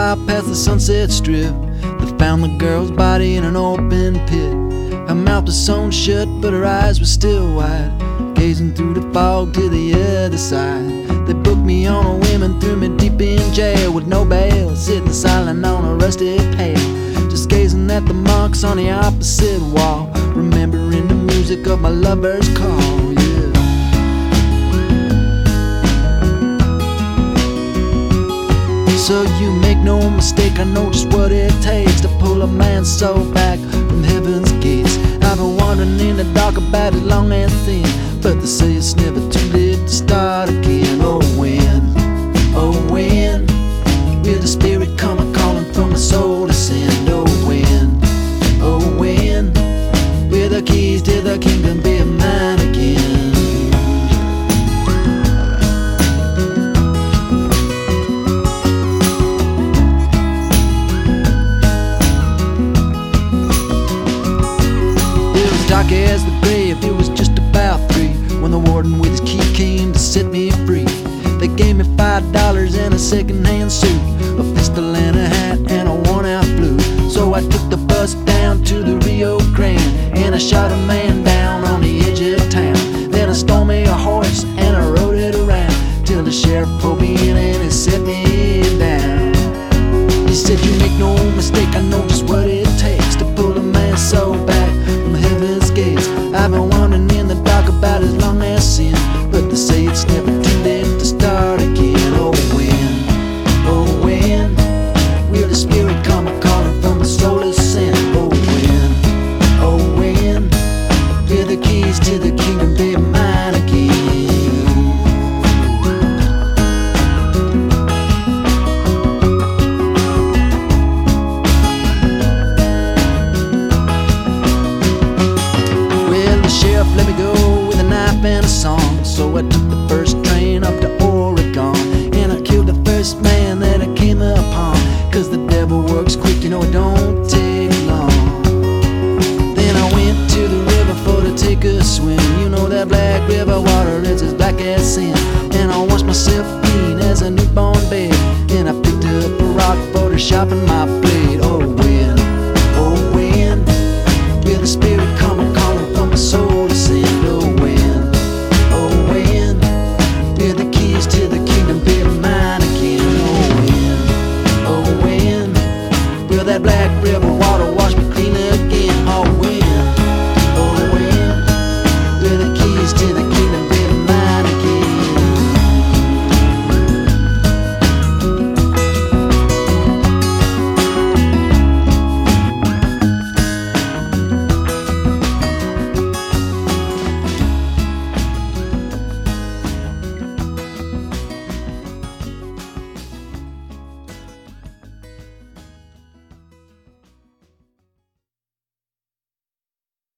while past the Sunset Strip. They found the girl's body in an open pit. Her mouth was sewn shut, but her eyes were still wide, gazing through the fog to the other side. They booked me on a whim and threw me deep in jail with no bail, sitting silent on a rusty pail, just gazing at the marks on the opposite wall, remembering the music of my lover's call. Yeah. So you make no mistake, I know just what it takes to pull a man's soul back from heaven's gates. I've been wandering in the dark about as long as thin, but they say it's never too late to start again. Oh when will the spirit come a-calling from my soul to send? Oh when will the keys to the kingdom be mine again? Dark as the grave, it was just about 3 when the warden with his key came to set me free. They gave me $5 and a second-hand suit, a pistol and a hat and a worn-out blue. So I took the bus down to the Rio Grande and I shot a man down on the edge of town. Then I stole me a horse and I rode it around till the sheriff pulled me in and he set me down. He said, you make no mistake, I know just what it takes to pull a man's soul back from heaven's gates. I've been wandering in the dark about as long as sin, but they say it's never too late to start again. Oh when will the spirit come a-calling from the soul of sin? Oh when will the keys to the kingdom be mine again? Let me go with a knife and a song. So I took the first train up to Oregon, and I killed the first man that I came upon, 'cause the devil works quick, you know it don't take long. Then I went to the river for to take a swim. You know that black river water